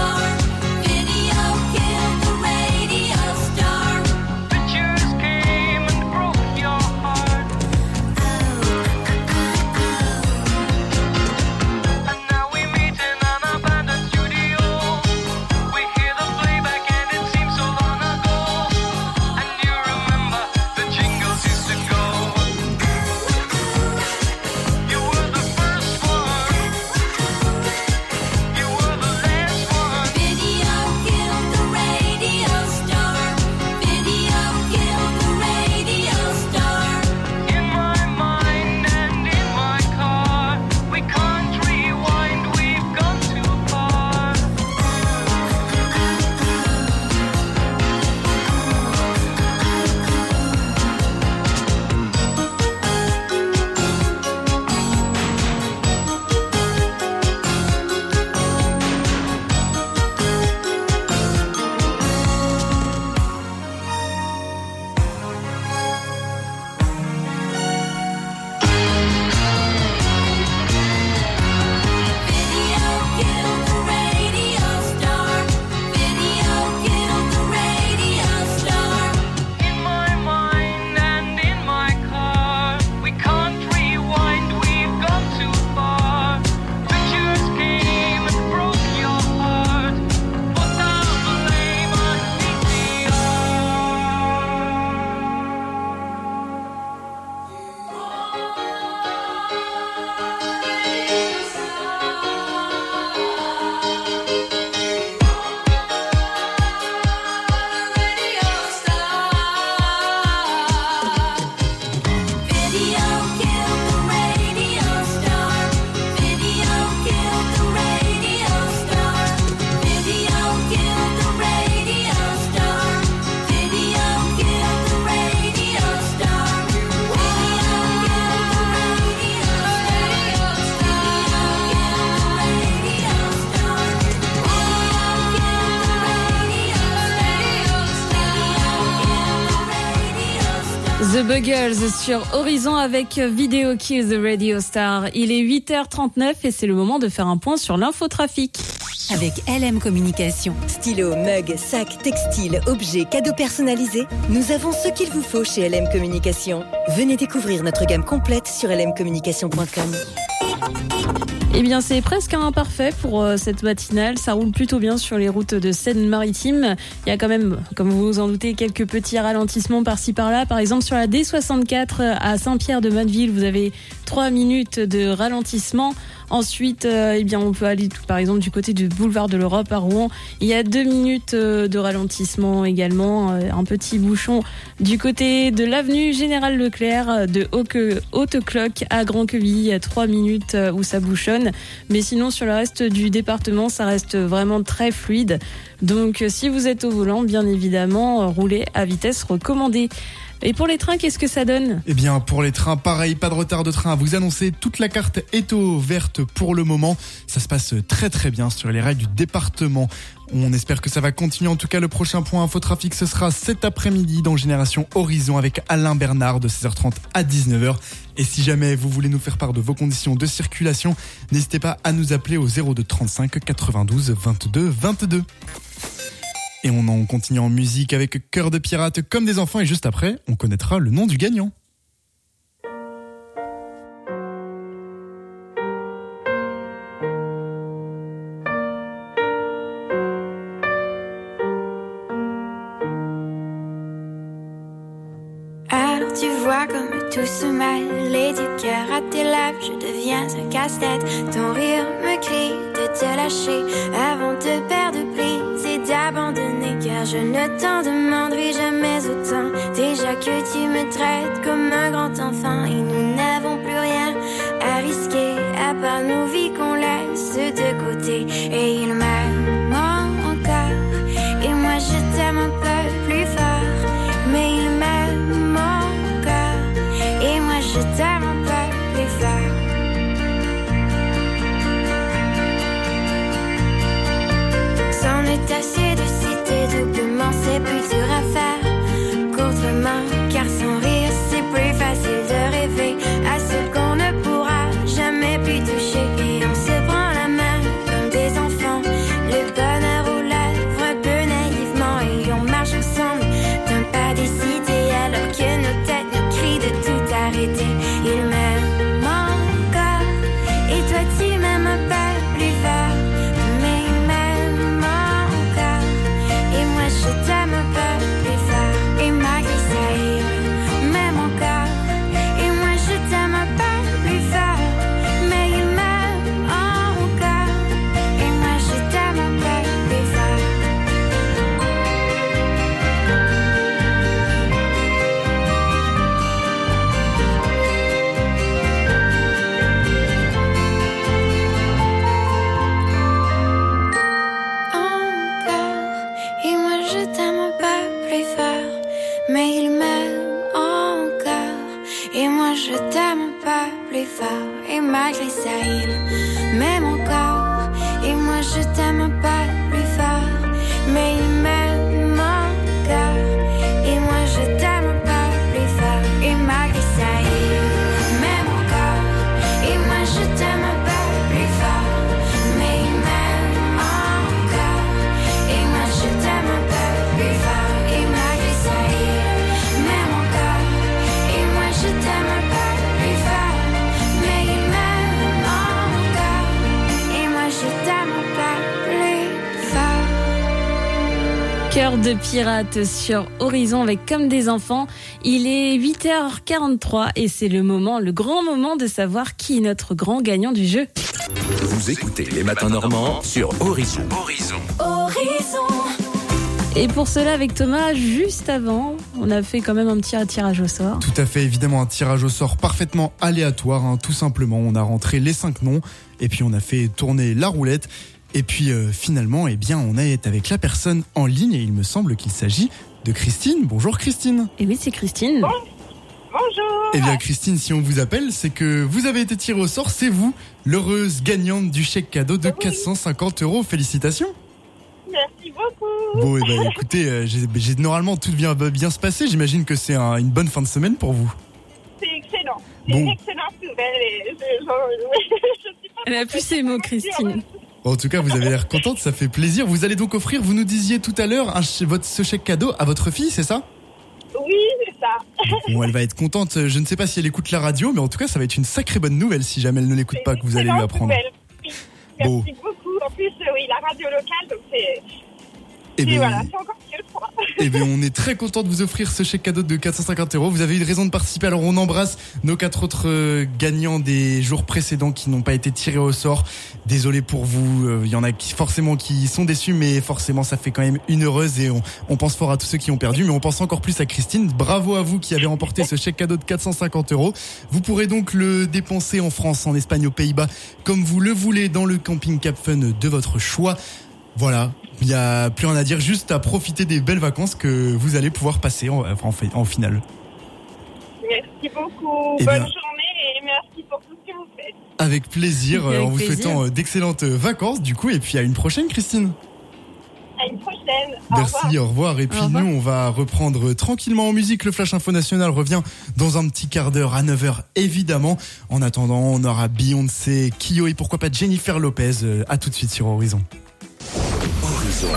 The Buggles sur Horizon avec Video Kill the Radio Star. Il est huit heures trente-neuf et c'est le moment de faire un point sur l'infotrafic. Avec L M Communication, stylo, mug, sac, textile, objets, cadeaux personnalisés, nous avons ce qu'il vous faut chez L M Communication. Venez découvrir notre gamme complète sur l m communication point com. Eh bien, c'est presque imparfait pour euh, cette matinale. Ça roule plutôt bien sur les routes de Seine-Maritime. Il y a quand même, comme vous vous en doutez, quelques petits ralentissements par-ci par-là. Par exemple, sur la D soixante-quatre à Saint-Pierre-de-Motteville, vous avez trois minutes de ralentissement. Ensuite, euh, eh bien, on peut aller, par exemple, du côté du boulevard de l'Europe à Rouen. Il y a deux minutes euh, de ralentissement également. Euh, un petit bouchon du côté de l'avenue Général Leclerc, de Haute-Cloque à Grand-Quevilly. Il y a trois minutes euh, où ça bouchonne. Mais sinon, sur le reste du département, ça reste vraiment très fluide. Donc, si vous êtes au volant, bien évidemment, roulez à vitesse recommandée. Et pour les trains, qu'est-ce que ça donne ? Eh bien, pour les trains, pareil, pas de retard de train à vous annoncer. Toute la carte est au verte pour le moment. Ça se passe très très bien sur les rails du département. On espère que ça va continuer. En tout cas, le prochain point infotrafic, ce sera cet après-midi dans Génération Horizon avec Alain Bernard de seize heures trente à dix-neuf heures. Et si jamais vous voulez nous faire part de vos conditions de circulation, n'hésitez pas à nous appeler au zéro deux trente-cinq quatre-vingt-douze vingt-deux vingt-deux. Et on en continue en musique avec Cœur de pirate comme des enfants et juste après, on connaîtra le nom du gagnant. Alors tu vois comme tout se mêle et du cœur à tes lèvres, je deviens un casse-tête. Ton rire me crie de te lâcher avant de perdre prise et d'abandonner, car je ne t'en demanderai jamais autant. Déjà que tu me traites comme un grand enfant et nous n'avons plus rien à risquer à part nos vies qu'on laisse de côté. Et il m'aime encore et moi je t'aime un peu plus fort, mais il m'aime encore et moi je t'aime un peu plus fort. C'en est assez de citer doublement, c'est plus dur à faire qu'autrement, car sans rire c'est plus facile de rêver à ce qu'on ne pourra jamais plus toucher. Et on se prend la main comme des enfants, le bonheur aux lèvres un peu naïvement, et on marche ensemble d'un pas décidé alors que nos têtes nous crient de tout arrêter. Il m'aime encore et toi tu m'aimes un peu plus fort, mais il m'aime encore et moi je t'aime un peu plus fort. Et malgré ça il m'aime encore et moi je t'aime un peu plus fort, mais il m'aime encore et moi je t'aime un peu plus fort. Encore et moi je t'aime un peu plus fort, mais il m'aime encore et moi je t'aime un peu plus fort. Et malgré ça il m'aime encore et moi je t'aime un peu plus fort, mais il m'aime encore et moi je t'aime un peu plus fort. Et malgré ça il m'aime encore et moi je t'aime un peu plus fort, mais il m'aime encore et moi je t'aime un peu plus fort. Et malgré ça il m'aime encore et moi je t'aime un peu plus fort, mais il m'aime encore et moi je t'aime un peu plus fort. Cœur de pirate sur Horizon avec Comme des enfants. Il est huit heures quarante-trois et c'est le moment, le grand moment de savoir qui est notre grand gagnant du jeu. Vous écoutez les matins normands sur Horizon. Horizon. Horizon. Et pour cela, avec Thomas, juste avant, on a fait quand même un petit tirage au sort. Tout à fait, évidemment, un tirage au sort parfaitement aléatoire, hein, tout simplement. On a rentré les cinq noms et puis on a fait tourner la roulette. Et puis euh, finalement, eh bien, on est avec la personne en ligne et il me semble qu'il s'agit de Christine. Bonjour Christine. Et oui, c'est Christine. Bon. Bonjour. Eh bien Christine, si on vous appelle, c'est que vous avez été tirée au sort, c'est vous, l'heureuse gagnante du chèque cadeau de oui. quatre cent cinquante euros. Félicitations. Merci beaucoup. beaucoup. Bon, et bah écoutez, euh, j'ai, j'ai, normalement tout vient va bien se passer. J'imagine que c'est un, une bonne fin de semaine pour vous. C'est excellent. C'est Bon. une excellente nouvelle. Et je, genre, je suis pas Elle a plus ses mots, Christine. En tout cas, vous avez l'air contente, ça fait plaisir. Vous allez donc offrir, vous nous disiez tout à l'heure, un, ch- votre, ce chèque cadeau à votre fille, c'est ça? Oui, c'est ça. Bon, elle va être contente. Je ne sais pas si elle écoute la radio, mais en tout cas, ça va être une sacrée bonne nouvelle si jamais elle ne l'écoute pas que vous allez lui Excellente apprendre. nouvelle. Oui, merci Bon. beaucoup. En plus, euh, oui, la radio locale, donc c'est... Eh Et ben, voilà, c'est encore mieux, je crois. Eh bien, on est très content de vous offrir ce chèque cadeau de quatre cent cinquante euros. Vous avez eu de raison de participer. Alors, on embrasse nos quatre autres euh, gagnants des jours précédents qui n'ont pas été tirés au sort. Désolé pour vous. Il euh, y en a qui, forcément, qui sont déçus, mais forcément, ça fait quand même une heureuse et on, on pense fort à tous ceux qui ont perdu, mais on pense encore plus à Christine. Bravo à vous qui avez remporté ce chèque cadeau de quatre cent cinquante euros. Vous pourrez donc le dépenser en France, en Espagne, aux Pays-Bas, comme vous le voulez dans le camping Cap Fun de votre choix. Voilà, il n'y a plus rien à dire, juste à profiter des belles vacances que vous allez pouvoir passer en, en, en finale. Merci beaucoup. Eh Bonne bien. journée et merci pour tout ce que vous faites. Avec plaisir, Avec en vous plaisir. souhaitant euh, d'excellentes vacances du coup, et puis à une prochaine Christine. À une prochaine. Au Merci, revoir. au revoir. Et puis Au revoir. nous, on va reprendre tranquillement en musique. Le Flash Info National revient dans un petit quart d'heure à neuf heures, évidemment. En attendant, on aura Beyoncé, Kyo et pourquoi pas Jennifer Lopez. Euh, À tout de suite sur Horizon. Horizon.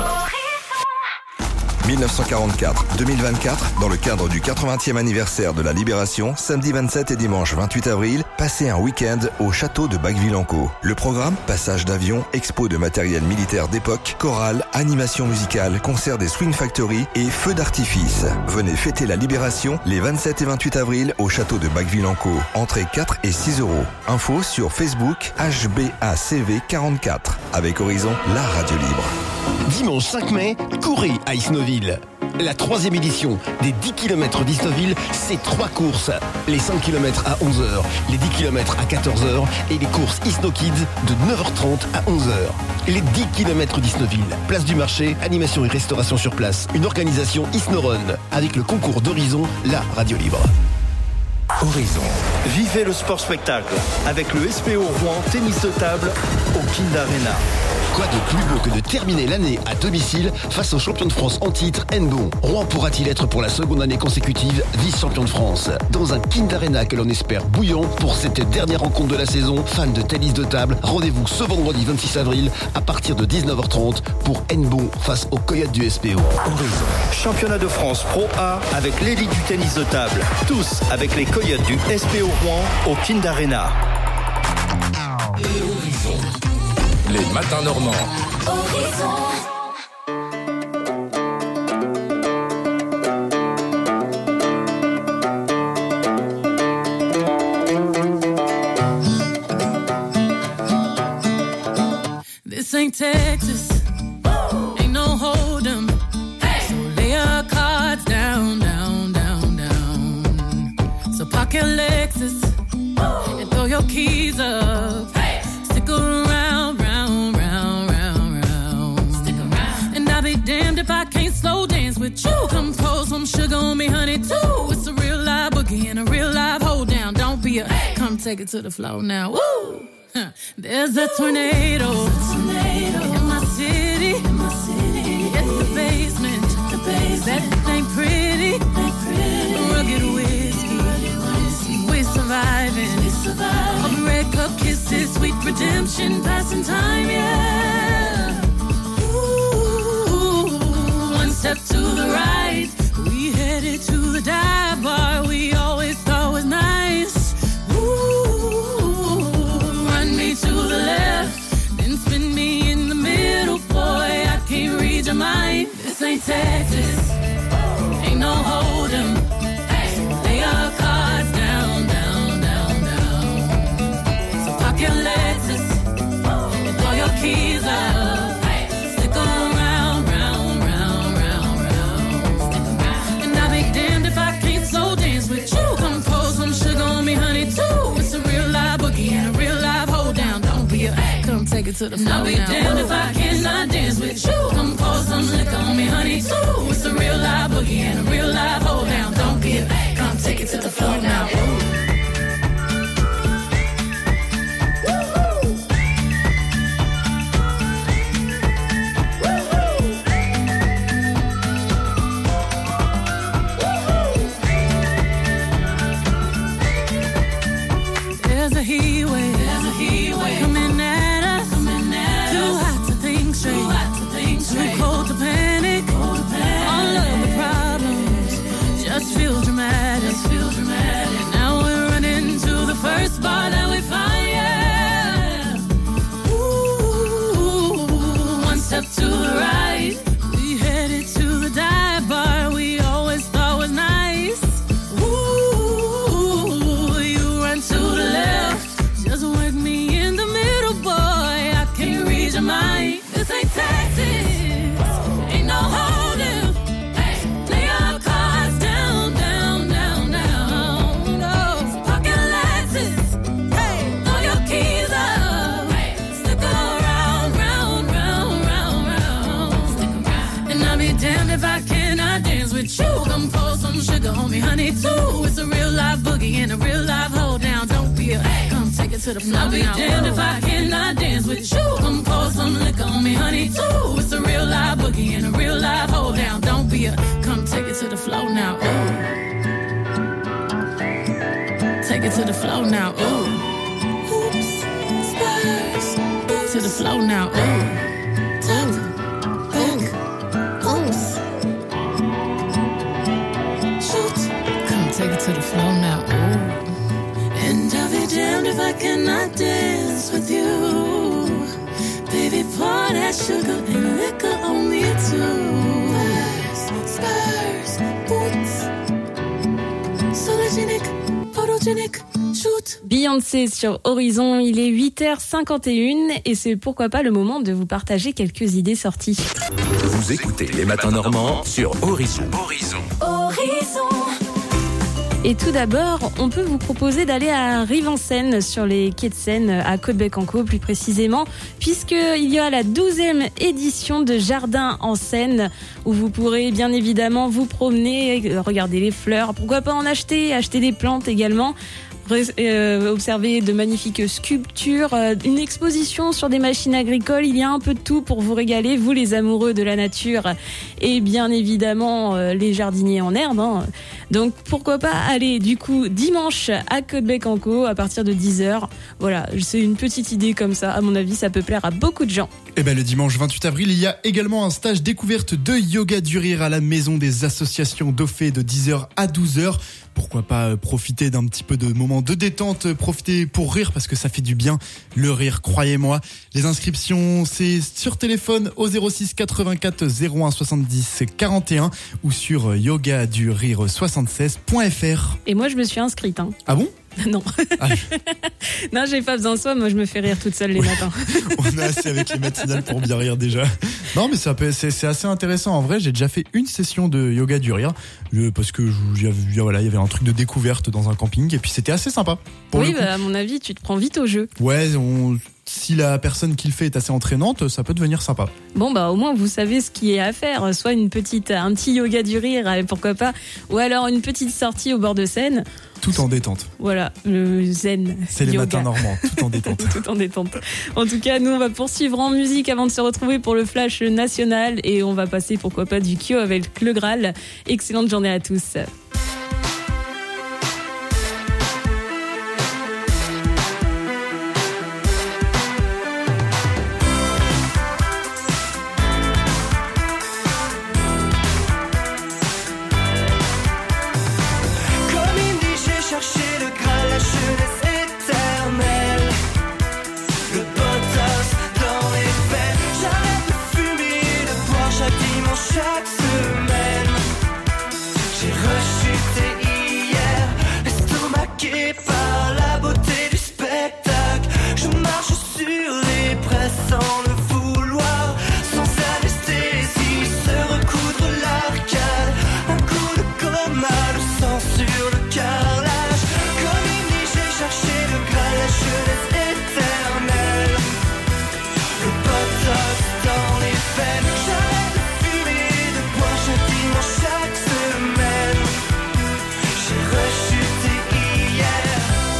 dix-neuf cent quarante-quatre deux mille vingt-quatre, dans le cadre du quatre-vingtième anniversaire de la Libération, samedi vingt-sept et dimanche vingt-huit avril, passez un week-end au château de Bacqueville-en-Caux. Le programme, passage d'avion, expo de matériel militaire d'époque, chorale, animation musicale, concert des Swing Factory et feux d'artifice. Venez fêter la Libération les vingt-sept et vingt-huit avril au château de Bacqueville-en-Caux. Entrée quatre et six euros. Info sur Facebook H B A C V quarante-quatre. Avec Horizon, la radio libre. Dimanche cinq mai, courez à Isnoville. La troisième édition des dix kilomètres d'Isnoville, c'est trois courses. Les cinq kilomètres à onze heures, les dix kilomètres à quatorze heures et les courses Isno Kids de neuf heures trente à onze heures. Les dix kilomètres d'Isnoville, place du marché, animation et restauration sur place. Une organisation Isnorun avec le concours d'Horizon, la radio libre. Horizon. Vivez le sport spectacle avec le S P O Rouen tennis de table au Kind Arena. Quoi de plus beau que de terminer l'année à domicile face aux champions de France en titre Nbon. Rouen pourra-t-il être pour la seconde année consécutive vice-champion de France? Dans un Kind Arena que l'on espère bouillant pour cette dernière rencontre de la saison, fans de tennis de table, rendez-vous ce vendredi vingt-six avril à partir de dix-neuf heures trente pour Nbon face aux Coyotes du S P O. Horizon. Championnat de France Pro A avec l'élite du tennis de table. Tous avec les Coyotes du S P O Rouen au Kind Arena. Les matins normands. This ain't Texas, ain't no hold'em. So lay your cards down, down, down, down. So park your Lexus and throw your keys up. Stick around, round, round, round, round. Stick around. And I'll be damned if I can't slow dance with you. Come pour some sugar on me, honey, too. It's a real live boogie and a real live hold down. Don't be a, come take it to the floor now. Woo! Huh. There's a tornado, in my city. In my city. It's the basement. The basement. That ain't pretty. Ain't pretty. Rugged whiskey. Rugged whiskey. We're surviving. We surviving. All the red cup kisses, sweet redemption, passing time, yeah. Ooh, one step to the right. We headed to the dive bar we always thought was nice. To the left, then spin me in the middle, boy, I can't read your mind. This ain't Texas, ain't no hold'em. Lay your cards down, down, down, down. So park your Lexus and throw your keys up. Stick around, round, round, round, round. And I'll be damned if I can't slow dance with you. Come pour some sugar on me, honey, too. It's a real live boogie and a real live hold down. Don't be a, come take it to the floor now. I'll be damned if I cannot dance with you. Come pour some liquor on me, honey, too. It's a real live boogie and a real live hold down. Don't be a, come take it to the floor now. on me, honey, too. It's a real live boogie and a real live hold down. Don't be a, come take it to the floor. I'll be damned if I cannot dance with you. Come pour some liquor on me, honey, too. It's a real live boogie and a real live hold down. Don't be a, come take it to the floor now. Ooh. Take it to the floor now. Ooh. Oops, spurs. To the floor now. Ooh. Tap, back, oops. Shoot. Come take it to the floor now. Ooh. And I'll be damned if I cannot dance with you. Baby, pour that sugar and liquor on me too. Spurs, boots. Sologenic, photogenic. Beyoncé sur Horizon, il est huit heures cinquante et une et c'est pourquoi pas le moment de vous partager quelques idées sorties. Vous écoutez les matins normands sur Horizon. Horizon. Horizon. Et tout d'abord, on peut vous proposer d'aller à Rive-en-Seine, sur les quais de Seine, à Côte-Bec-en-Caux plus précisément, puisqu'il y a la douzième édition de Jardin en Seine, où vous pourrez bien évidemment vous promener, regarder les fleurs, pourquoi pas en acheter, acheter des plantes également. Euh, observer de magnifiques sculptures, euh, une exposition sur des machines agricoles, il y a un peu de tout pour vous régaler, vous les amoureux de la nature et bien évidemment euh, les jardiniers en herbe, hein. Donc pourquoi pas aller du coup dimanche à Côte-Bec-en-Caux à partir de dix heures. Voilà, c'est une petite idée comme ça, à mon avis ça peut plaire à beaucoup de gens. Et ben le dimanche vingt-huit avril, il y a également un stage découverte de yoga du rire à la maison des associations d'Ophée de dix heures à douze heures. Pourquoi pas profiter d'un petit peu de moment de détente, profiter pour rire parce que ça fait du bien, le rire, croyez-moi. Les inscriptions, c'est sur téléphone au zéro six quatre-vingt-quatre zéro un soixante-dix quarante et un ou sur yoga du rire soixante-seize point f r. Et moi je me suis inscrite. Hein. Ah bon ? Non. Ah. Non, j'ai pas besoin de soi, moi je me fais rire toute seule les matins. On a assez avec les matinales pour bien rire déjà. Non mais ça peut, c'est, c'est assez intéressant. En vrai, j'ai déjà fait une session de yoga du rire le, parce que je, voilà, il y avait un truc de découverte dans un camping et puis c'était assez sympa. Pour oui, bah, à mon avis, tu te prends vite au jeu. Ouais, on... si la personne qui le fait est assez entraînante, ça peut devenir sympa. Bon bah au moins vous savez ce qui est à faire, soit une petite, un petit yoga du rire, pourquoi pas, ou alors une petite sortie au bord de Seine. Tout en détente. Voilà, le zen. C'est les yoga. Matins normands, tout en détente. Tout en détente. En tout cas, nous on va poursuivre en musique avant de se retrouver pour le flash national et on va passer pourquoi pas du Kyo avec le Graal. Excellente journée à tous. Chaque semaine, j'ai rechuté hier, estomaqué par la beauté du spectacle. Je marche sur les presses sans le vouloir, sans anesthésie, se recoudre l'arcade. Un coup de coma, le sang sur le carrelage. Comme une nuit, j'ai cherché le Graal, la jeunesse éternelle. Le botox dans les veines. Chaque semaine, j'ai rechuté hier.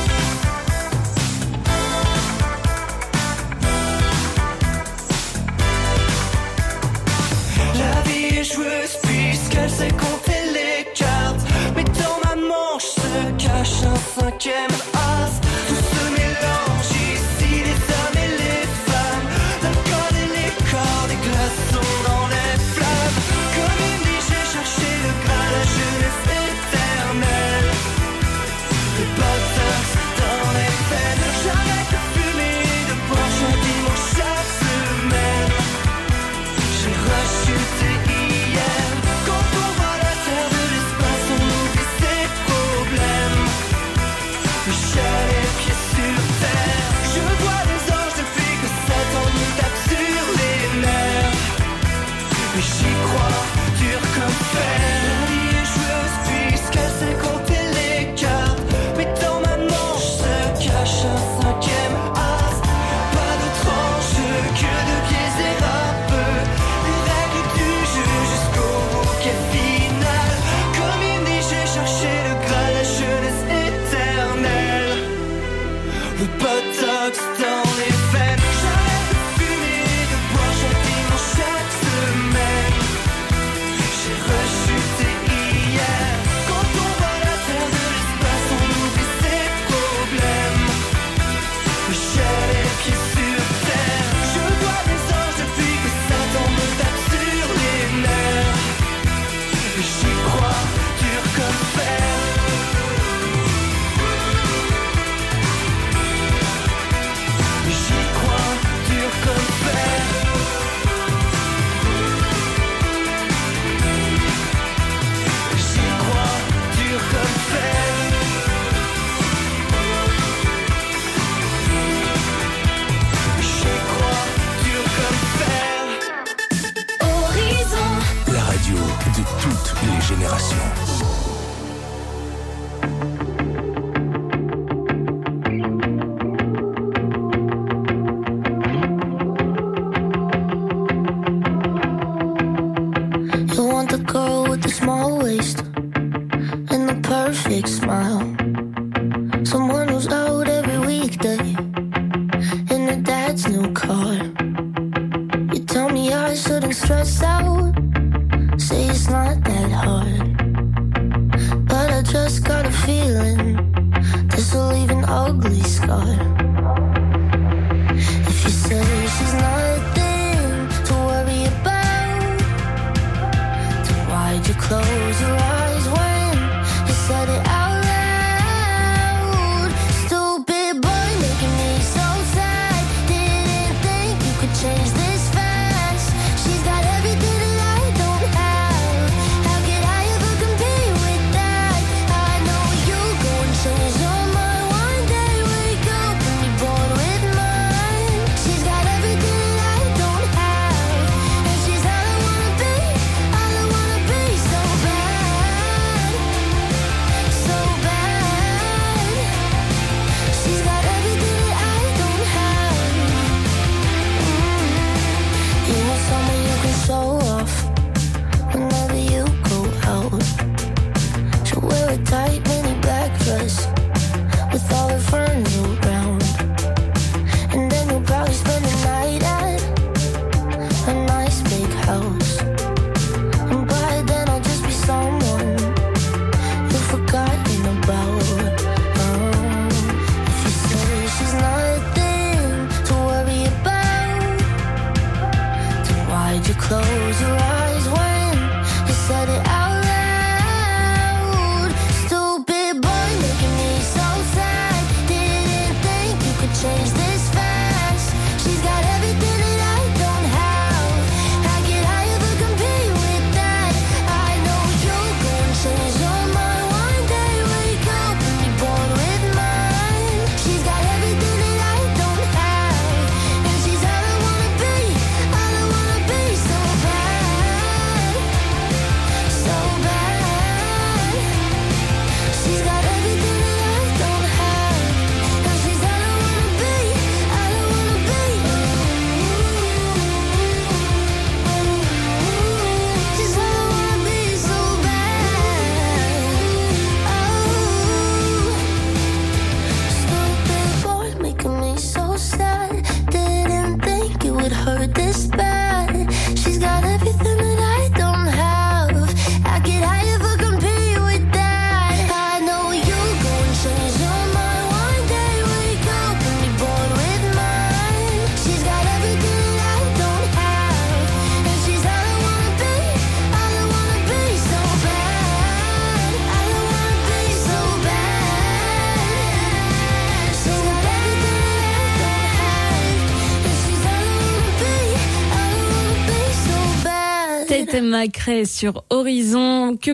La vie est joueuse puisqu'elle sait compter les cartes. Mais dans ma manche se cache un cinquième as. Tout se mélange ici, les hommes et les femmes, l'alcool et les corps, des glaçons dans les flammes. Comme une nuit, j'ai cherché le Graal, la jeunesse éternelle. Le botox dans les veines. J'arrête de fumer, de boire chaque dimanche, chaque semaine. J'ai rechuté hier. Quand on voit la terre de l'espace, on oublie ses problèmes. Mais j'ai les pieds sur terre. Je vois les anges depuis que Satan me tape sur les nerfs. Mais j'y crois, dur comme fer. La vie est joueuse puisqu'elle sait compter les cartes. Mais dans ma manche se cache un cinquième as. Pas d'autre enjeu que de biaiser un peu les règles du jeu jusqu'au bouquet final. Comme une nuit, j'ai cherché les générations. You want the girl with the small waist and the perfect smile. Someone who's out every weekday in her dad's new car. You tell me I shouldn't stress out, say it's not that hard. But I just got a feeling this will leave an ugly scar. If you say she's nothing to worry about, then why'd you close your eyes when you said it out loud? Stupid boy making me so sad. Didn't think you could change this fast. She's got everything that I don't have. How could I ever compete with that? I know you'll go and change your mind one day. Wake up and be born with mine. She's got everything that I don't have, and she's all I wanna be, all I wanna be. So bad, so bad. She's got everything that I don't have. Mm. You want someone you can show off whenever you go out. She'll wear a tight mini black dress with all her friends around, and then you'll probably spend the night at a nice big house. And by then I'll just be someone you've forgotten about. Um, if you say she's nothing to worry about, then why'd you close your eyes when you said it out loud? Stupid boy making me so sad. Didn't think you could change this fast. She's got everything that I don't have. How could I ever compete with that? I know you'll go and change your mind one day. Wake up and be born with mine. She's got everything that I don't have, and she's all I wanna be, all I wanna be. So bad, so bad. She's got everything that I don't have, and she's all I wanna be, all I wanna be. She's all I wanna be, so bad. Oh, stupid boy making me so sad. Didn't think it would hurt this bad. She's got everything that I don't have. How could I ever compete with that? I know you'll go and change your mind one day. Wake up and be born with mine. She's got everything that I don't have, and she's all I wanna be, all I wanna be. So bad, all I wanna be. So bad. She's got everything that I don't have, and she's all I wanna be, all I wanna be. So bad. Tate McRae sur Horizon. Que